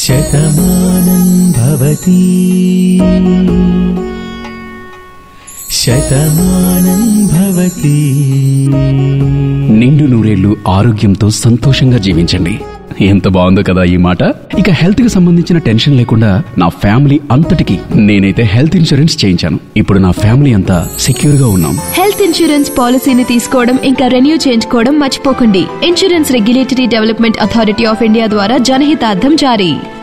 శతమానం భవతి శతమానం భవతి. నిండు నూరేళ్లు ఆరోగ్యంతో సంతోషంగా జీవించండి. ఎంత బాగుందో కదా ఈ మాట. ఇక హెల్త్ కి సంబంధించిన టెన్షన్ లేకుండా నా ఫ్యామిలీ అంతటికి నేనైతే హెల్త్ ఇన్సూరెన్స్ చేయించాను. ఇప్పుడు నా ఫ్యామిలీ అంతా సెక్యూర్ గా ఉన్నాం. హెల్త్ ఇన్సూరెన్స్ పాలసీని తీసుకోవడం ఇంకా రెన్యూ చేయించుకోవడం మర్చిపోకండి. Insurance regulatory development authority of India ద్వారా జనహితార్థం జారీ.